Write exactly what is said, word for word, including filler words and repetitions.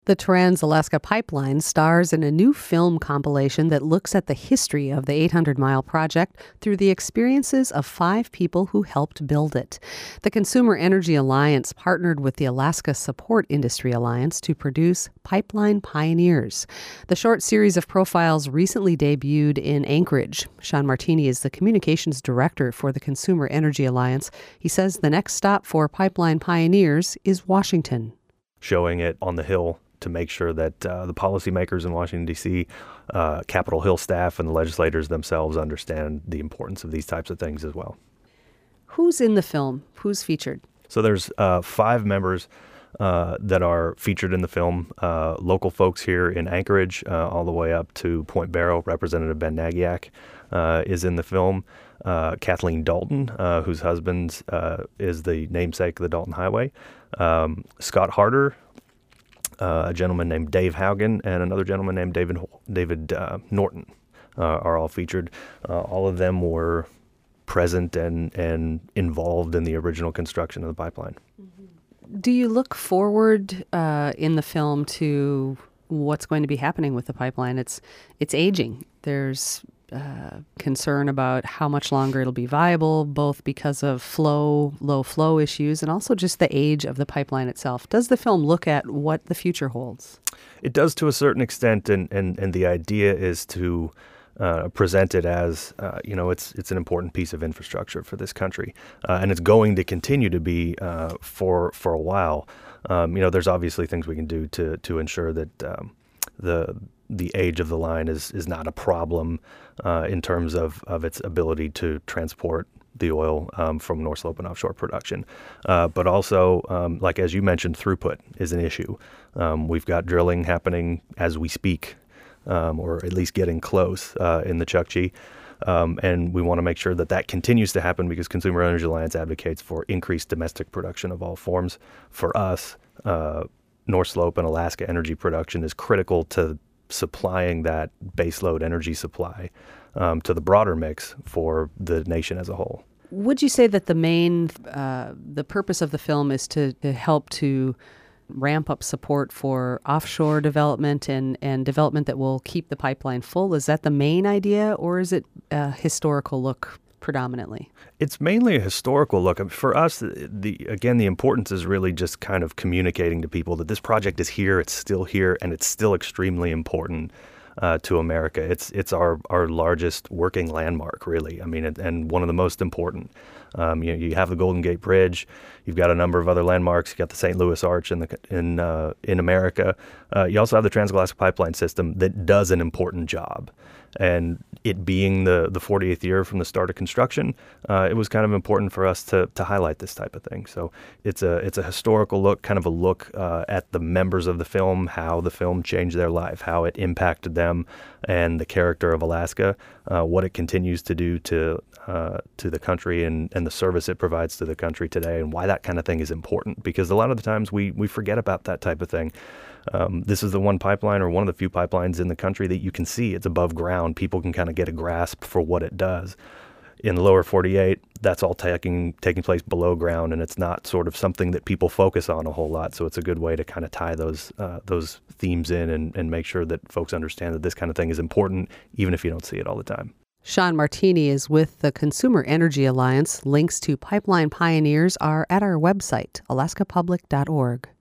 The Trans-Alaska Pipeline stars in a new film compilation that looks at the history of the eight hundred mile project through the experiences of five people who helped build it. The Consumer Energy Alliance partnered with the Alaska Support Industry Alliance to produce Pipeline Pioneers. The short series of profiles recently debuted in Anchorage. Sean Martini is the communications director for the Consumer Energy Alliance. He says the next stop for Pipeline Pioneers is Washington. Showing it on the Hill to make sure that uh, the policymakers in Washington, D C, uh, Capitol Hill staff, and the legislators themselves understand the importance of these types of things as well. Who's in the film? Who's featured? So there's uh, five members uh, that are featured in the film. Uh, local folks here in Anchorage, uh, all the way up to Point Barrow. Representative Ben Nagiak uh, is in the film. Uh, Kathleen Dalton, uh, whose husband uh, is the namesake of the Dalton Highway. Um, Scott Harder, Uh, a gentleman named Dave Haugen, and another gentleman named David David uh, Norton uh, are all featured. Uh, all of them were present and, and involved in the original construction of the pipeline. Do you look forward uh, in the film to what's going to be happening with the pipeline? It's it's aging. There's uh, concern about how much longer it'll be viable, both because of flow, low flow issues, and also just the age of the pipeline itself. Does the film look at what the future holds? It does to a certain extent, and, and, and the idea is to uh, present it as, uh, you know, it's it's an important piece of infrastructure for this country, uh, and it's going to continue to be uh, for for a while. Um, you know, there's obviously things we can do to to ensure that um, the the age of the line is is not a problem uh, in terms of, of its ability to transport the oil um, from North Slope and offshore production. Uh, but also, um, like as you mentioned, throughput is an issue. Um, we've got drilling happening as we speak, um, or at least getting close uh, in the Chukchi. Um, and we want to make sure that that continues to happen because Consumer Energy Alliance advocates for increased domestic production of all forms. For us, uh, North Slope and Alaska energy production is critical to supplying that baseload energy supply um, to the broader mix for the nation as a whole. Would you say that the main, uh, the purpose of the film is to, to help to ramp up support for offshore development and, and development that will keep the pipeline full? Is that the main idea, or is it a historical look predominantly? It's mainly a historical look. For us, the, the again, the importance is really just kind of communicating to people that this project is here, it's still here, and it's still extremely important uh, to America. It's it's our, our largest working landmark, really. I mean, and, and one of the most important. Um, you know, you have the Golden Gate Bridge. You've got a number of other landmarks. You got the Saint Louis Arch in the in uh, in America. Uh, you also have the Trans-Alaska Pipeline System that does an important job. And it being the, the fortieth year from the start of construction, uh, it was kind of important for us to to highlight this type of thing. So it's a it's a historical look, kind of a look uh, at the members of the film, how the film changed their life, how it impacted them, and the character of Alaska, uh, what it continues to do to uh, to the country and, and the service it provides to the country today, and why that kind of thing is important. Because a lot of the times we we forget about that type of thing. Um, this is the one pipeline, or one of the few pipelines in the country that you can see. It's above ground. People can kind of get a grasp for what it does. In the lower forty-eight, that's all taking taking place below ground, and it's not sort of something that people focus on a whole lot. So it's a good way to kind of tie those uh, those themes in and, and make sure that folks understand that this kind of thing is important, even if you don't see it all the time. Sean Martini is with the Consumer Energy Alliance. Links to Pipeline Pioneers are at our website, alaska public dot org.